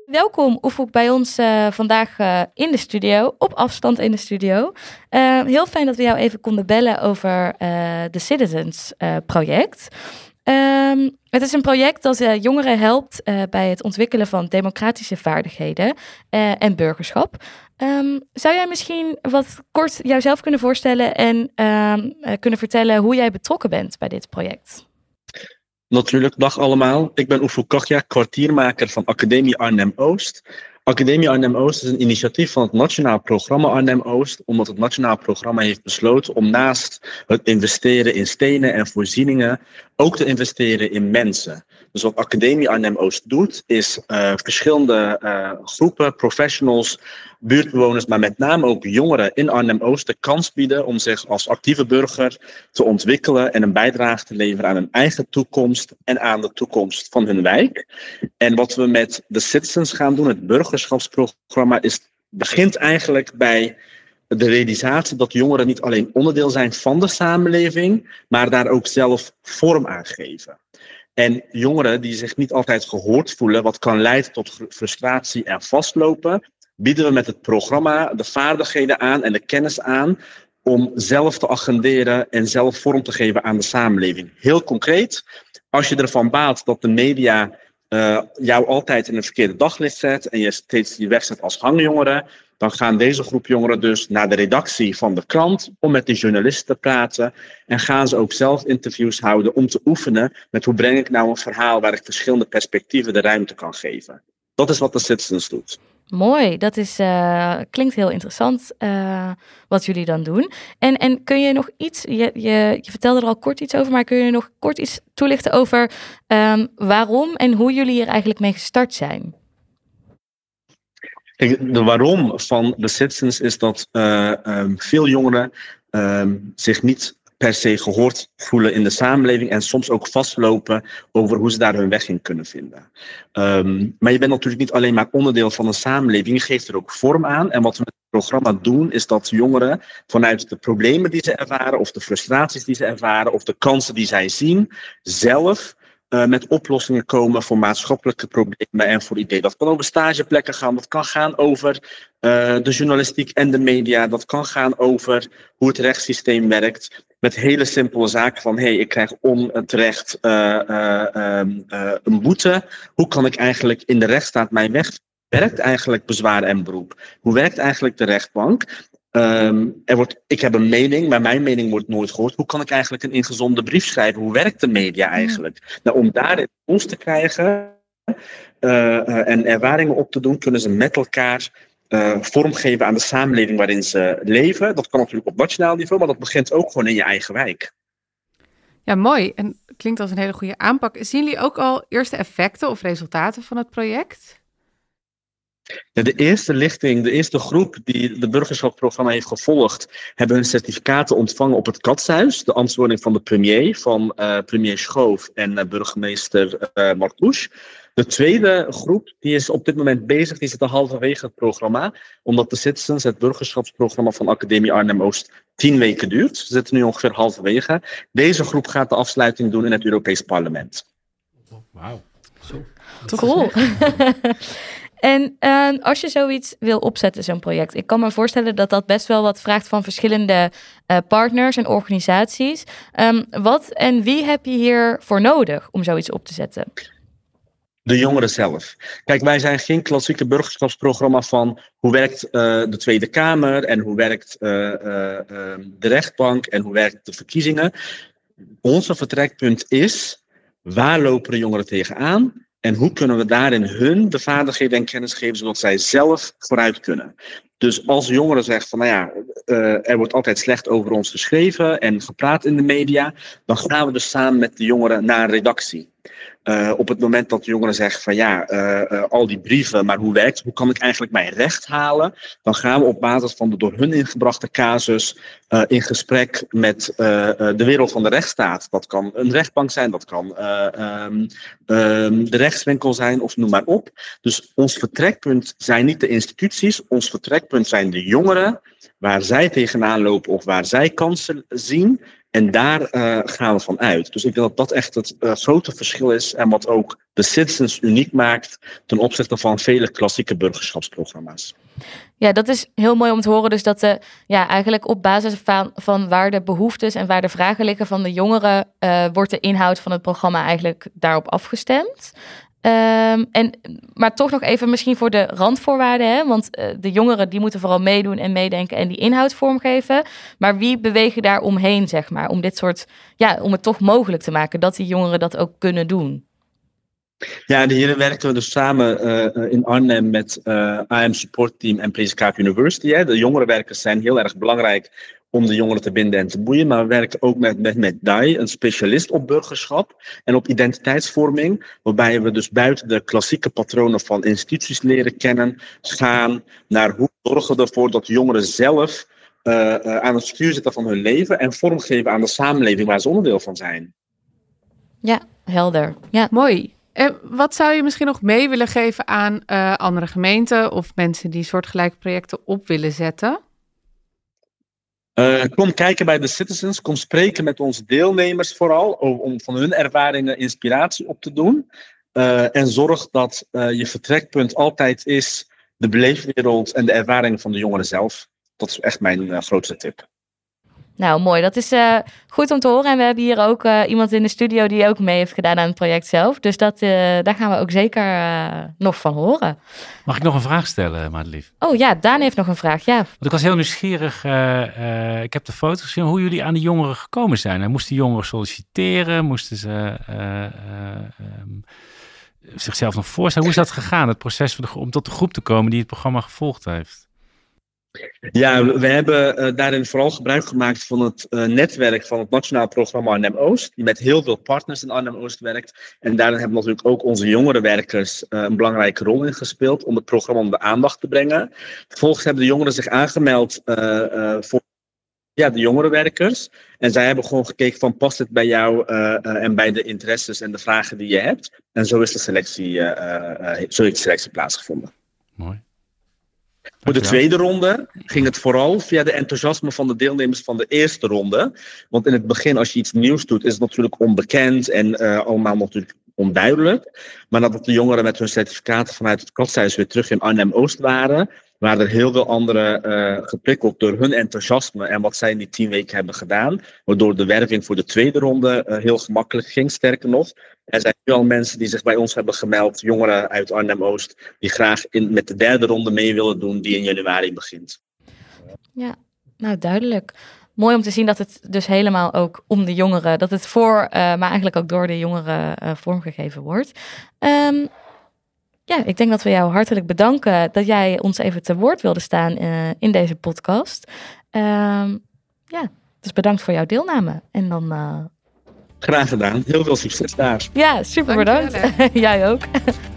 Welkom Ufuk bij ons uh, vandaag uh, in de studio, op afstand in de studio. Uh, heel fijn dat we jou even konden bellen over uh, de Citizens uh, project. Um, het is een project dat uh, jongeren helpt uh, bij het ontwikkelen van democratische vaardigheden uh, en burgerschap. Um, zou jij misschien wat kort jouzelf kunnen voorstellen en um, uh, kunnen vertellen hoe jij betrokken bent bij dit project? Natuurlijk, dag allemaal. Ik ben Ufuk Kakja, kwartiermaker van Academie Arnhem-Oost. Academie Arnhem-Oost is een initiatief van het Nationaal Programma Arnhem-Oost, omdat het Nationaal Programma heeft besloten om naast het investeren in stenen en voorzieningen ook te investeren in mensen. Dus wat Academie Arnhem-Oost doet, is uh, verschillende uh, groepen, professionals, buurtbewoners, maar met name ook jongeren in Arnhem-Oost de kans bieden om zich als actieve burger te ontwikkelen en een bijdrage te leveren aan hun eigen toekomst en aan de toekomst van hun wijk. En wat we met de Citizens gaan doen, het burgerschapsprogramma, is, begint eigenlijk bij de realisatie dat jongeren niet alleen onderdeel zijn van de samenleving, maar daar ook zelf vorm aan geven. En jongeren die zich niet altijd gehoord voelen, wat kan leiden tot frustratie en vastlopen, bieden we met het programma de vaardigheden aan en de kennis aan om zelf te agenderen en zelf vorm te geven aan de samenleving. Heel concreet, als je ervan baat dat de media uh, jou altijd in een verkeerde daglicht zet en je steeds die wegzet als hangjongeren, dan gaan deze groep jongeren dus naar de redactie van de krant om met die journalisten te praten en gaan ze ook zelf interviews houden om te oefenen met hoe breng ik nou een verhaal waar ik verschillende perspectieven de ruimte kan geven. Dat is wat de Citizens doet. Mooi, dat is, uh, klinkt heel interessant uh, wat jullie dan doen. En, en kun je nog iets, je, je, je vertelde er al kort iets over, maar kun je nog kort iets toelichten over um, waarom en hoe jullie hier eigenlijk mee gestart zijn? De waarom van de Citizens is dat uh, um, veel jongeren um, zich niet per se gehoord voelen in de samenleving en soms ook vastlopen over hoe ze daar hun weg in kunnen vinden. Um, maar je bent natuurlijk niet alleen maar onderdeel van een samenleving, je geeft er ook vorm aan. En wat we met het programma doen, is dat jongeren vanuit de problemen die ze ervaren, of de frustraties die ze ervaren, of de kansen die zij zien, zelf Uh, met oplossingen komen voor maatschappelijke problemen en voor ideeën. Dat kan over stageplekken gaan, dat kan gaan over uh, de journalistiek en de media, dat kan gaan over hoe het rechtssysteem werkt. Met hele simpele zaken van, hé, hey, ik krijg onterecht uh, uh, uh, uh, een boete. Hoe kan ik eigenlijk in de rechtsstaat mijn weg? Werkt eigenlijk bezwaar en beroep? Hoe werkt eigenlijk de rechtbank? Um, er wordt, ik heb een mening, maar mijn mening wordt nooit gehoord. Hoe kan ik eigenlijk een ingezonde brief schrijven? Hoe werkt de media eigenlijk? Mm. Nou, om daar een impuls te krijgen uh, uh, en ervaringen op te doen, kunnen ze met elkaar uh, vormgeven aan de samenleving waarin ze leven. Dat kan natuurlijk op nationaal niveau, maar dat begint ook gewoon in je eigen wijk. Ja, mooi. En klinkt als een hele goede aanpak. Zien jullie ook al eerste effecten of resultaten van het project? Ja, de eerste lichting, de eerste groep die de burgerschapsprogramma heeft gevolgd, hebben hun certificaten ontvangen op het Katshuis. De ambtswoning van de premier, van uh, premier Schoof en uh, burgemeester uh, Marcouch. De tweede groep die is op dit moment bezig, die zit al halverwege het programma. Omdat de Citizens, het burgerschapsprogramma van Academie Arnhem-Oost, tien weken duurt. Ze zitten nu ongeveer halverwege. Deze groep gaat de afsluiting doen in het Europees Parlement. Wauw. Zo. Cool. En uh, als je zoiets wil opzetten, zo'n project, ik kan me voorstellen dat dat best wel wat vraagt van verschillende uh, partners en organisaties. Um, wat en wie heb je hiervoor nodig om zoiets op te zetten? De jongeren zelf. Kijk, wij zijn geen klassieke burgerschapsprogramma van hoe werkt uh, de Tweede Kamer en hoe werkt uh, uh, uh, de rechtbank en hoe werkt de verkiezingen. Onze vertrekpunt is, waar lopen de jongeren tegenaan? En hoe kunnen we daarin hun de vaardigheden en kennis geven, zodat zij zelf vooruit kunnen. Dus als jongeren zeggen van, nou ja, uh, er wordt altijd slecht over ons geschreven en gepraat in de media, dan gaan we dus samen met de jongeren naar een redactie. Uh, op het moment dat de jongeren zeggen van ja, uh, uh, al die brieven, maar hoe werkt, hoe kan ik eigenlijk mijn recht halen? Dan gaan we op basis van de door hun ingebrachte casus uh, in gesprek met uh, uh, de wereld van de rechtsstaat. Dat kan een rechtbank zijn, dat kan uh, um, um, de rechtswinkel zijn of noem maar op. Dus ons vertrekpunt zijn niet de instituties, ons vertrekpunt zijn de jongeren, waar zij tegenaan lopen of waar zij kansen zien. En daar uh, gaan we van uit. Dus ik denk dat dat echt het uh, grote verschil is en wat ook de Citizens uniek maakt ten opzichte van vele klassieke burgerschapsprogramma's. Ja, dat is heel mooi om te horen. Dus dat de, ja, eigenlijk op basis van, van waar de behoeftes en waar de vragen liggen van de jongeren, uh, wordt de inhoud van het programma eigenlijk daarop afgestemd. Um, en, maar toch nog even misschien voor de randvoorwaarden. Hè? Want uh, de jongeren die moeten vooral meedoen en meedenken en die inhoud vormgeven. Maar wie bewegen daar omheen, zeg maar, om dit soort, ja, om het toch mogelijk te maken dat die jongeren dat ook kunnen doen? Ja, hier werken we dus samen uh, in Arnhem met uh, A M Support Team en Preescape University. Hè. De jongerenwerkers zijn heel erg belangrijk om de jongeren te binden en te boeien. Maar we werken ook met, met, met D A I, een specialist op burgerschap en op identiteitsvorming. Waarbij we dus buiten de klassieke patronen van instituties leren kennen, gaan naar hoe zorgen we ervoor dat jongeren zelf uh, uh, aan het stuur zitten van hun leven en vormgeven aan de samenleving waar ze onderdeel van zijn. Ja, helder. Ja. Mooi. En wat zou je misschien nog mee willen geven aan uh, andere gemeenten of mensen die soortgelijke projecten op willen zetten? Uh, kom kijken bij de Citizens, kom spreken met onze deelnemers vooral, om, om van hun ervaringen inspiratie op te doen. Uh, en zorg dat uh, je vertrekpunt altijd is de beleefwereld en de ervaringen van de jongeren zelf. Dat is echt mijn uh, grootste tip. Nou, mooi. Dat is uh, goed om te horen. En we hebben hier ook uh, iemand in de studio die ook mee heeft gedaan aan het project zelf. Dus dat, uh, daar gaan we ook zeker uh, nog van horen. Mag ik nog een vraag stellen, Madelief? Oh ja, Daan heeft nog een vraag. Ja. Want ik was heel nieuwsgierig. Uh, uh, ik heb de foto's gezien hoe jullie aan de jongeren gekomen zijn. En moesten die jongeren solliciteren? Moesten ze uh, uh, um, zichzelf nog voorstellen? Hoe is dat gegaan, het proces voor de, om tot de groep te komen die het programma gevolgd heeft? Ja, we hebben uh, daarin vooral gebruik gemaakt van het uh, netwerk van het Nationaal Programma Arnhem-Oost, die met heel veel partners in Arnhem-Oost werkt. En daarin hebben natuurlijk ook onze jongerenwerkers uh, een belangrijke rol in gespeeld om het programma onder de aandacht te brengen. Vervolgens hebben de jongeren zich aangemeld uh, uh, voor ja, de jongerenwerkers. En zij hebben gewoon gekeken van, past het bij jou uh, uh, en bij de interesses en de vragen die je hebt. En zo is de selectie, uh, uh, zo heeft de selectie plaatsgevonden. Mooi. Voor de tweede ronde ging het vooral via de enthousiasme van de deelnemers van de eerste ronde. Want in het begin, als je iets nieuws doet, is het natuurlijk onbekend en uh, allemaal natuurlijk onduidelijk. Maar nadat de jongeren met hun certificaten vanuit het katshuis weer terug in Arnhem-Oost waren, waren er heel veel anderen uh, geprikkeld door hun enthousiasme en wat zij in die tien weken hebben gedaan. Waardoor de werving voor de tweede ronde uh, heel gemakkelijk ging, sterker nog. Er zijn nu al mensen die zich bij ons hebben gemeld, jongeren uit Arnhem-Oost, die graag in, met de derde ronde mee willen doen, die in januari begint. Ja, nou duidelijk. Mooi om te zien dat het dus helemaal ook om de jongeren, dat het voor, uh, maar eigenlijk ook door de jongeren uh, vormgegeven wordt. Um, ja, ik denk dat we jou hartelijk bedanken dat jij ons even te woord wilde staan uh, in deze podcast. Um, ja, dus bedankt voor jouw deelname. En dan... Uh... Graag gedaan. Heel veel succes daar. Ja, super bedankt. Jij ook.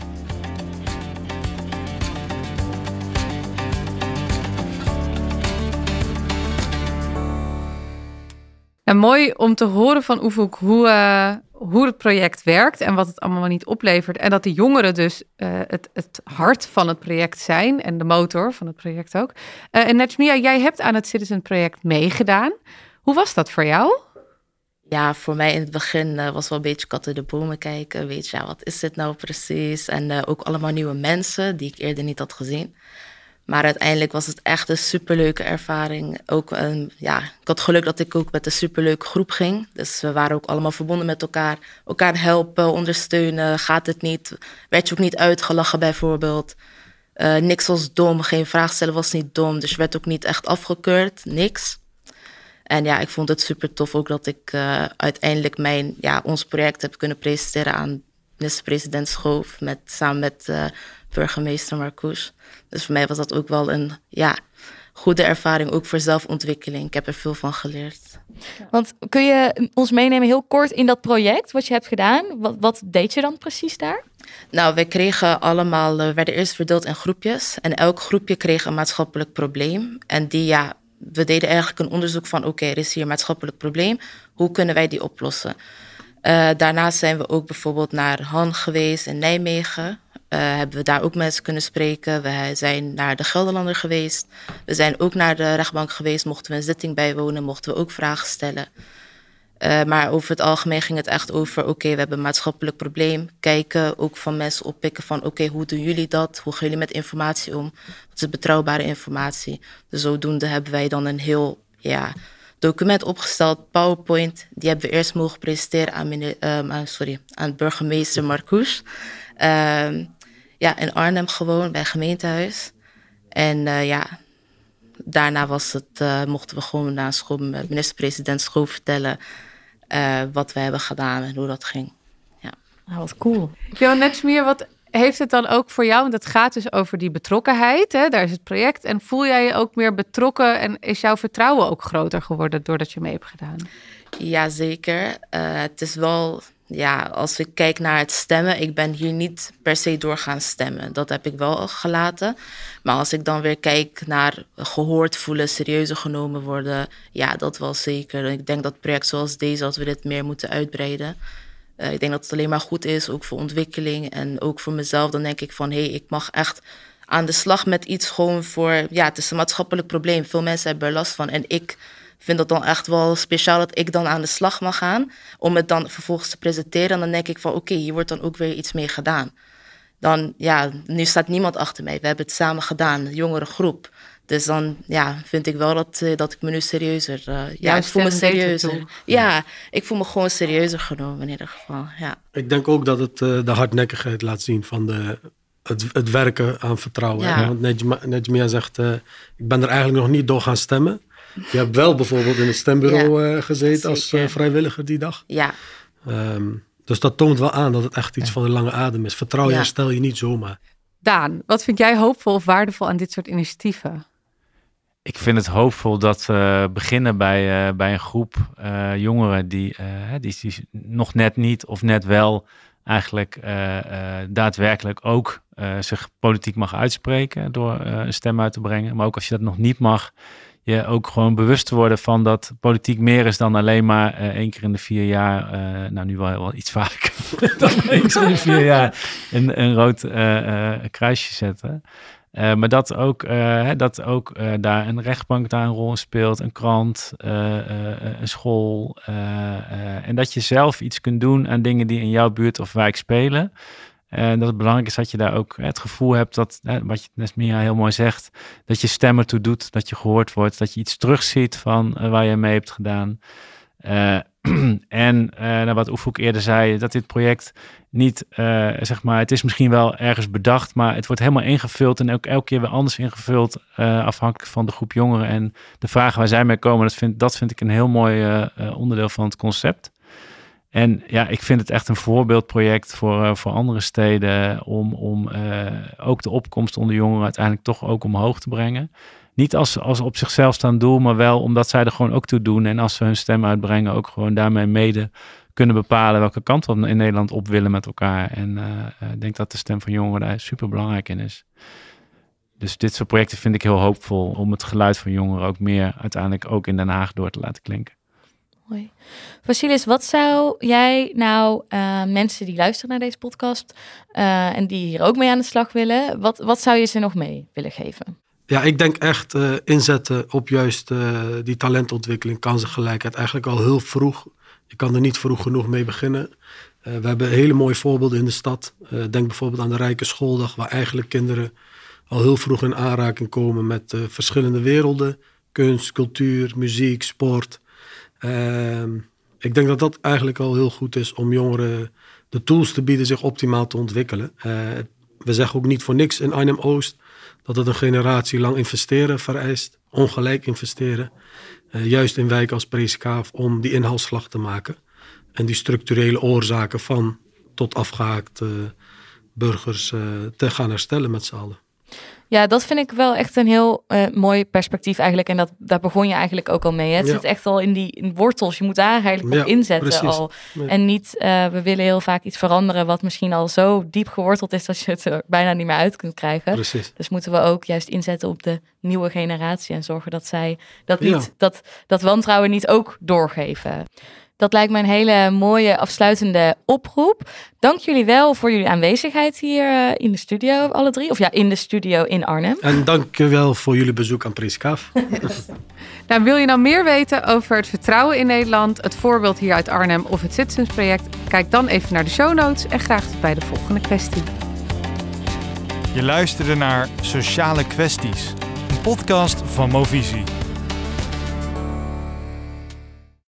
En mooi om te horen van Ufuk hoe, uh, hoe het project werkt en wat het allemaal niet oplevert. En dat de jongeren dus uh, het, het hart van het project zijn en de motor van het project ook. Uh, en Najmia, jij hebt aan het Citizen project meegedaan. Hoe was dat voor jou? Ja, voor mij in het begin uh, was wel een beetje kat in de bomen kijken. Weet je, ja, wat is dit nou precies? En uh, ook allemaal nieuwe mensen die ik eerder niet had gezien. Maar uiteindelijk was het echt een superleuke ervaring. Ook, um, ja, ik had geluk dat ik ook met een superleuke groep ging. Dus we waren ook allemaal verbonden met elkaar. Elkaar helpen, ondersteunen. Gaat het niet? Werd je ook niet uitgelachen bijvoorbeeld? Uh, niks was dom, geen vraag stellen was niet dom. Dus je werd ook niet echt afgekeurd, niks. En ja, ik vond het super tof ook dat ik uh, uiteindelijk mijn, ja, ons project heb kunnen presenteren aan minister-president Schoof. Met, samen met uh, burgemeester Marcouch. Dus voor mij was dat ook wel een ja, goede ervaring, ook voor zelfontwikkeling. Ik heb er veel van geleerd. Want kun je ons meenemen heel kort in dat project wat je hebt gedaan? Wat, wat deed je dan precies daar? Nou, wij kregen allemaal, we werden eerst verdeeld in groepjes. En elk groepje kreeg een maatschappelijk probleem. En die, ja, we deden eigenlijk een onderzoek van, oké, okay, er is hier een maatschappelijk probleem. Hoe kunnen wij die oplossen? Uh, daarnaast zijn we ook bijvoorbeeld naar Han geweest in Nijmegen. Uh, hebben we daar ook mensen kunnen spreken. We zijn naar de Gelderlander geweest. We zijn ook naar de rechtbank geweest. Mochten we een zitting bijwonen, mochten we ook vragen stellen. Uh, maar over het algemeen ging het echt over, oké, okay, we hebben een maatschappelijk probleem. Kijken, ook van mensen oppikken van, oké, okay, hoe doen jullie dat? Hoe gaan jullie met informatie om? Wat is betrouwbare informatie? Dus zodoende hebben wij dan een heel ja, document opgesteld, PowerPoint. Die hebben we eerst mogen presenteren aan, meneer, um, aan, sorry, aan burgemeester Marcouch. Um, ja, in Arnhem gewoon, bij gemeentehuis. En uh, ja... Daarna was het, uh, mochten we gewoon naar school, minister-president school vertellen uh, wat we hebben gedaan en hoe dat ging. Ja. Nou, wat cool. Johan Netschmier, wat heeft het dan ook voor jou? Want het gaat dus over die betrokkenheid. Hè? Daar is het project. En voel jij je ook meer betrokken en is jouw vertrouwen ook groter geworden doordat je mee hebt gedaan? Ja, zeker. Uh, het is wel... Ja, als ik kijk naar het stemmen, ik ben hier niet per se door gaan stemmen. Dat heb ik wel gelaten. Maar als ik dan weer kijk naar gehoord voelen, serieuzer genomen worden, ja, dat wel zeker. Ik denk dat project zoals deze, dat we dit meer moeten uitbreiden. Uh, ik denk dat het alleen maar goed is, ook voor ontwikkeling en ook voor mezelf. Dan denk ik van, hé, hey, ik mag echt aan de slag met iets gewoon voor, ja, het is een maatschappelijk probleem. Veel mensen hebben er last van en ik... Ik vind het dan echt wel speciaal dat ik dan aan de slag mag gaan om het dan vervolgens te presenteren. En dan denk ik van oké, okay, hier wordt dan ook weer iets mee gedaan. Dan ja, nu staat niemand achter mij. We hebben het samen gedaan, de jongere groep. Dus dan ja, vind ik wel dat, dat ik me nu serieuzer... Uh, ja, ik voel me serieuzer. Ja, ik voel me gewoon serieuzer genomen in ieder geval, ja. Ik denk ook dat het uh, de hardnekkigheid laat zien van de... Het, het werken aan vertrouwen. Ja. Want Nejma, Nejma zegt, uh, ik ben er eigenlijk nog niet door gaan stemmen. Je hebt wel bijvoorbeeld in het stembureau ja, uh, gezeten zeker. als uh, vrijwilliger die dag. Ja. Um, dus dat toont wel aan dat het echt iets ja. van een lange adem is. Vertrouwen ja. herstel je niet zomaar. Daan, wat vind jij hoopvol of waardevol aan dit soort initiatieven? Ik vind het hoopvol dat we beginnen bij, uh, bij een groep uh, jongeren die, uh, die, die nog net niet of net wel eigenlijk uh, uh, daadwerkelijk ook uh, zich politiek mag uitspreken door uh, een stem uit te brengen. Maar ook als je dat nog niet mag, je ook gewoon bewust te worden van dat politiek meer is dan alleen maar uh, één keer in de vier jaar, uh, nou nu wel, wel iets vaker, dan één keer in de vier jaar een, een rood uh, uh, kruisje zetten. Uh, maar dat ook, uh, dat ook uh, daar een rechtbank daar een rol in speelt, een krant, uh, uh, een school. Uh, uh, en dat je zelf iets kunt doen aan dingen die in jouw buurt of wijk spelen. En dat het belangrijk is dat je daar ook het gevoel hebt dat, wat je Nesmia heel mooi zegt, dat je stem ertoe doet, dat je gehoord wordt, dat je iets terugziet van uh, waar je mee hebt gedaan. Uh, en uh, nou, wat Oefoek eerder zei, dat dit project niet, uh, zeg maar, het is misschien wel ergens bedacht, maar het wordt helemaal ingevuld en ook elke keer weer anders ingevuld, uh, afhankelijk van de groep jongeren en de vragen waar zij mee komen. Dat vind, dat vind ik een heel mooi uh, uh, onderdeel van het concept. En ja, ik vind het echt een voorbeeldproject voor, uh, voor andere steden om, om uh, ook de opkomst onder jongeren uiteindelijk toch ook omhoog te brengen. Niet als, als op zichzelf staan doel, maar wel omdat zij er gewoon ook toe doen. En als ze hun stem uitbrengen, ook gewoon daarmee mede kunnen bepalen welke kant we in Nederland op willen met elkaar. En uh, ik denk dat de stem van jongeren daar super belangrijk in is. Dus dit soort projecten vind ik heel hoopvol om het geluid van jongeren ook meer uiteindelijk ook in Den Haag door te laten klinken. Mooi. Vasilis, wat zou jij nou uh, mensen die luisteren naar deze podcast uh, en die hier ook mee aan de slag willen, wat, wat zou je ze nog mee willen geven? Ja, ik denk echt uh, inzetten op juist uh, die talentontwikkeling, kansengelijkheid. Eigenlijk al heel vroeg. Je kan er niet vroeg genoeg mee beginnen. Uh, we hebben hele mooie voorbeelden in de stad. Uh, denk bijvoorbeeld aan de Rijke Schooldag, waar eigenlijk kinderen al heel vroeg in aanraking komen met uh, verschillende werelden. Kunst, cultuur, muziek, sport. Uh, ik denk dat dat eigenlijk al heel goed is om jongeren de tools te bieden zich optimaal te ontwikkelen. Uh, we zeggen ook niet voor niks in Arnhem-Oost dat het een generatie lang investeren vereist, ongelijk investeren. Uh, juist in wijken als Preeskaaf om die inhaalslag te maken. En die structurele oorzaken van tot afgehaakte burgers uh, te gaan herstellen met z'n allen. Ja, dat vind ik wel echt een heel uh, mooi perspectief eigenlijk. En dat, daar begon je eigenlijk ook al mee. Hè? Het ja. zit echt al in die in wortels. Je moet daar eigenlijk ja, op inzetten precies. al. Nee. En niet, uh, we willen heel vaak iets veranderen wat misschien al zo diep geworteld is dat je het er bijna niet meer uit kunt krijgen. Precies. Dus moeten we ook juist inzetten op de nieuwe generatie en zorgen dat zij dat, niet, ja. dat, dat wantrouwen niet ook doorgeven. Dat lijkt me een hele mooie afsluitende oproep. Dank jullie wel voor jullie aanwezigheid hier in de studio, alle drie. Of ja, in de studio in Arnhem. En dank je wel voor jullie bezoek aan Preskaaf. Nou, wil je nou meer weten over het vertrouwen in Nederland, het voorbeeld hier uit Arnhem of het Citizens Project? Kijk dan even naar de show notes en graag tot bij de volgende kwestie. Je luisterde naar Sociale Kwesties, een podcast van Movisie.